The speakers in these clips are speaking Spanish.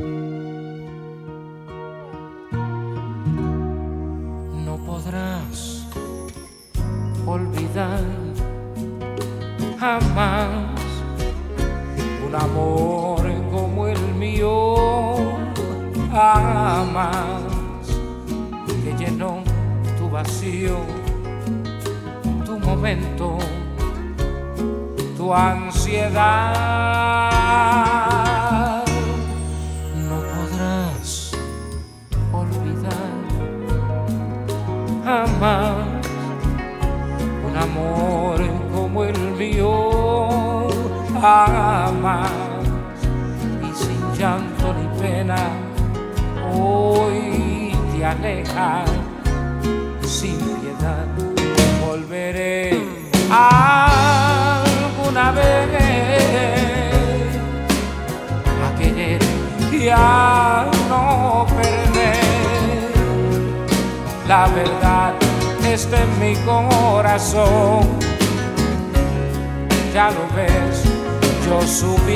No podrás olvidar jamás un amor como el mío, jamás, que llenó tu vacío, tu momento, tu ansiedad. No podrás olvidar jamás un amor como el mío, jamás, y sin llanto ni pena hoy te alejas sin piedad. Volveré alguna vez a querer y a no perder. La verdad está en mi corazón, ya lo ves, yo supe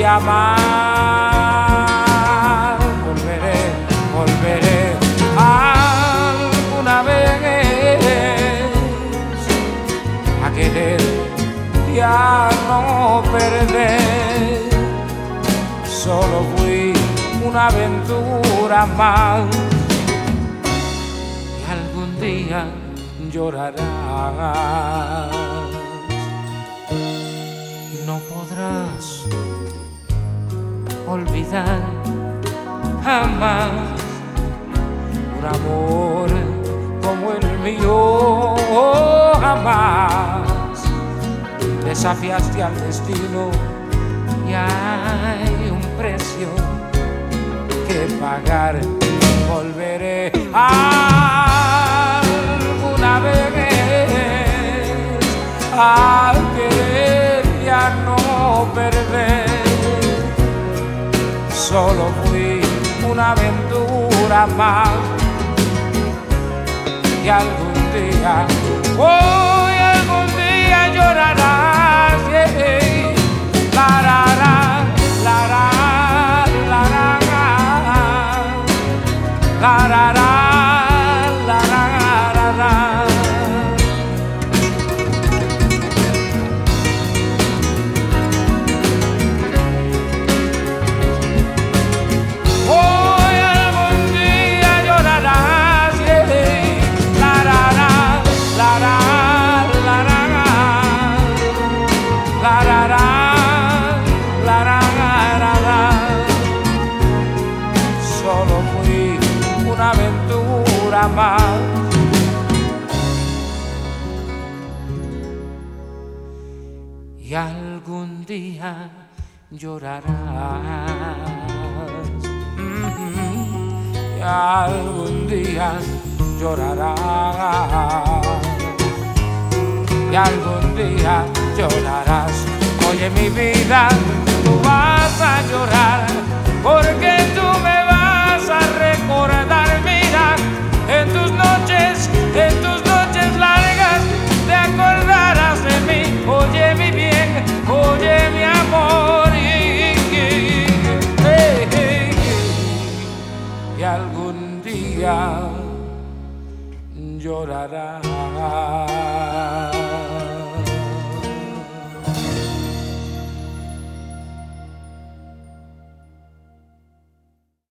amar. Volveré alguna vez a querer y a no perder. Solo fui una aventura más y algún día llorarás. No podrás olvidar jamás un amor como el mío, jamás. Desafiaste al destino y hay un precio que pagar. Volveré alguna vez a querer y a no perder. Solo fui una aventura más y algún día, hoy algún día llorarás. Yeah. La, la, la, la, la, la, la, la, la, la. Solo fui una aventura más y algún día llorarás. Y algún día llorarás. Y algún día llorarás. Oye mi vida, tú vas a llorar porque tú me vas a recordar. Mira, en tus noches largas te acordarás de mí. Oye mi bien, oye mi amor, y algún día llorarás.